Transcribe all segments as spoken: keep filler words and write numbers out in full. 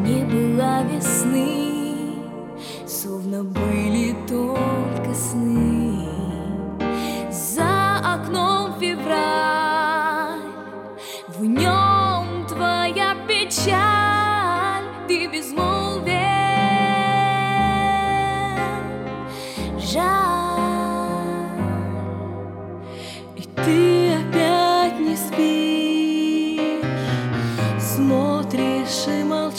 не было весны, словно были только сны. За окном февраль, в нем твоя печаль, ты безмолвен. Жаль, и ты опять не спишь, смотришь и молчишь.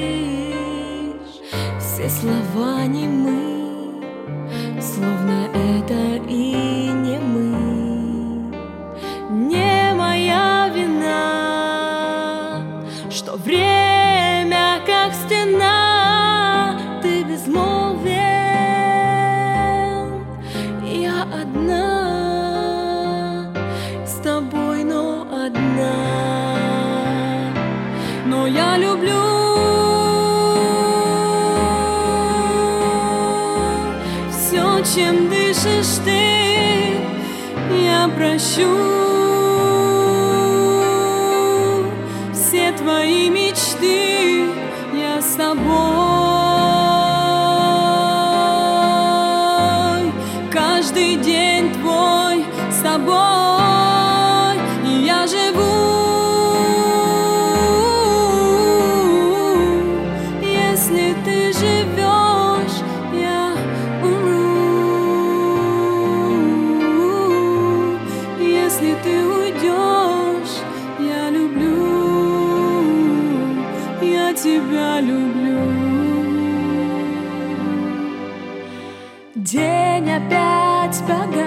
Все слова немы, словно это и не мы. Не моя вина, что время как стена, ты безмолвен. Я одна с тобой, но одна. Но я люблю все, чем дышишь ты. Я прощу все твои мечты. Я с тобой, каждый день твой с тобой. И я живу. Если ты живешь, я умру. Если ты уйдешь, я люблю, я тебя люблю. День опять погас,